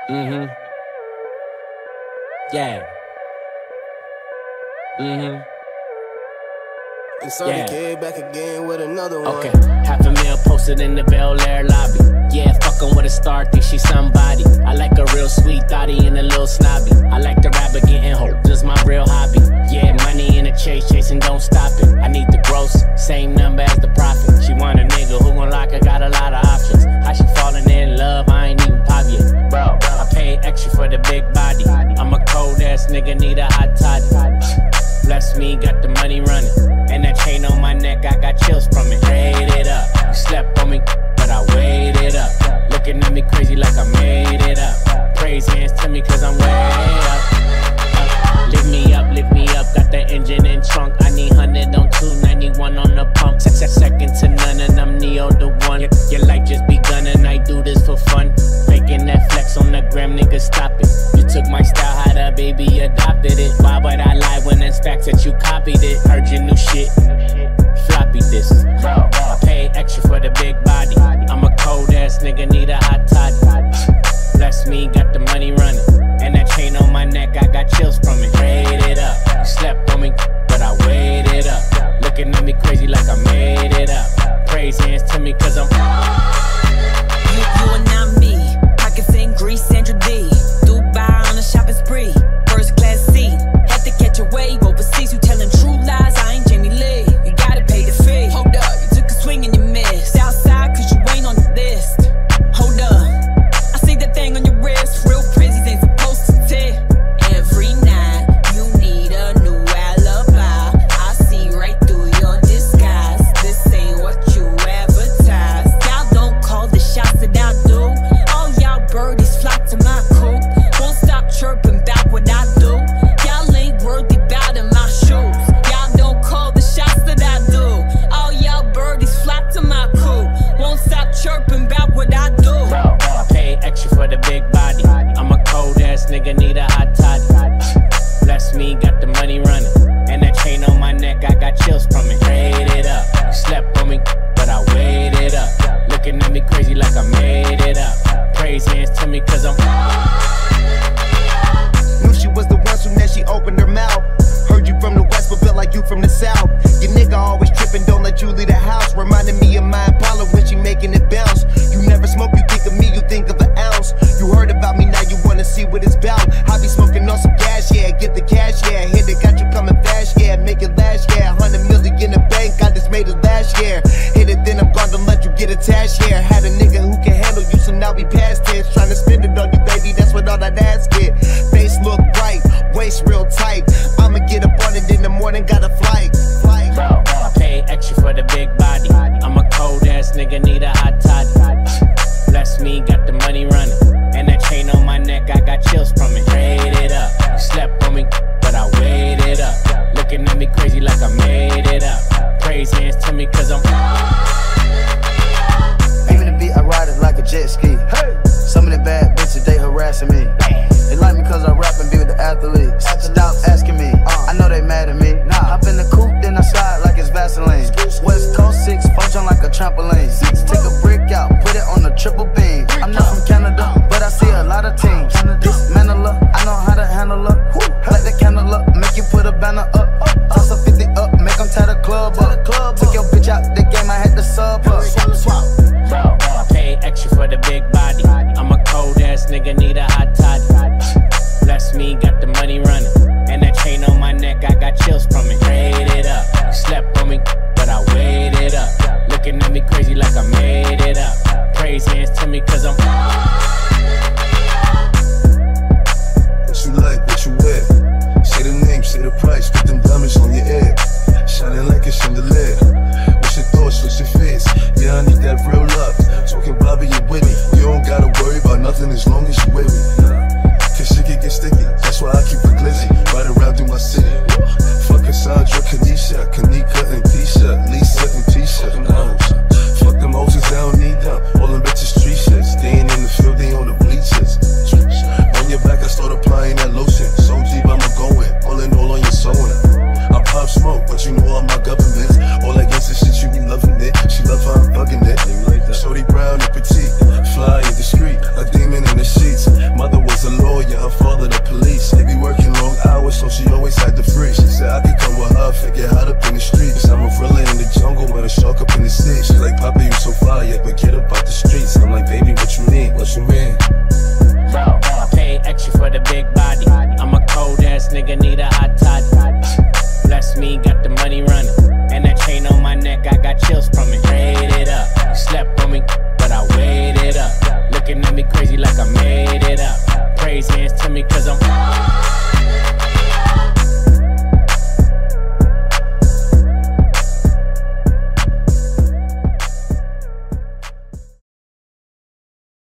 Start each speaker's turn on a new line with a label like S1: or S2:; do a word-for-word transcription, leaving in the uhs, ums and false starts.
S1: Mm-hmm. Yeah. Mm-hmm.
S2: And so yeah. They came back again with another one.
S1: Okay, half a mil posted in the Bel Air lobby. Yeah, fucking with a star, think she somebody. I like a real sweet thotty and a little snobby. I like the rapper getting hope, just my real hobby. Yeah, money in the chase, chasing, don't stop it. I need the gross, same number as the profit. She want a nigga who gon' lock her, got a lot of options. How she falling in love, I ain't even pop yet. Bro, I paid extra for the big body. I'm a cold ass nigga, need a hot toddy. Bless me, got the money running. And that chain on my neck, I got chills from it. Trade it up. You slept on me, but I waited up. Looking at me crazy like I made it up. Praise hands to me cause I'm way up. up. Lift me up, lift me up. Got the engine in trunk. I need one hundred on two ninety-one on the pump. Second to none and I'm Neo the one. Your, your life just begun and I do this for fun. Faking that flex on the gram, nigga, stop it. You took my style, how the baby adopted it. Why would I lie when it's facts that you copied it? Heard your new shit. Floppy this. I paid extra for the big body. I'm a cold ass nigga, need a hot toddy. Bless me, got the money running. And that chain on my neck, I got chills from it. Trade it up. You slept on me, but I waited up. Looking at me crazy like I made it up. Praise hands to me cause I'm
S3: You, you are not me. Pockets in Greece, Sandra D. Dubai on a shopping spree. First class seat. Had to catch a wave overseas. You telling true lies, I ain't Jamie Lee. You gotta pay the fee. Hold up, you took a swing and you missed. Outside cause you ain't on the list. Hold up, I see that thing on your wrist. Real prezzies ain't supposed to tip. Every night you need a new alibi. I see right through your disguise. This ain't what you advertise. Y'all don't call the shots that I do. All y'all birdies flock to my coop. Won't stop chirping about what I do. Y'all ain't worthy bout in my shoes. Y'all don't call the shots that I do. All y'all birdies flock to my coop. Won't stop chirping about what I do.
S1: Bro, I paid extra for the big body. I'm a cold ass nigga, need a hot toddy. Bless me, got the money running. And that chain on my neck, I got chills from it. Trade it up. You slept on me, but I waited up. Looking at me crazy like I made it up. Praise hands to me cause I'm
S4: Knew she was the one soon as she opened her mouth. Heard you from the west but felt like you from the south. Your nigga always tripping, don't let you leave the house. Reminding me of my Impala when she making it bounce. You never smoke, you think of me, you think of an ounce. You heard about me, now you wanna see what it's about. I be smoking on some gas, yeah, get the cash, yeah. Hit it, got you coming fast, yeah, make it last, yeah. Hundred million in the bank, I just made it last year. Hit it, then I'm gonna let you get attached, yeah. Had a nigga who can handle you, so now we past tense. Tryna spend it on you, baby, that's what all that ass get. Face look right, waist real tight. I'ma get up on it in the morning, got a flight. flight.
S1: Bro, I paid extra for the big body. I'm a cold ass nigga, need a hot toddy. cause I'm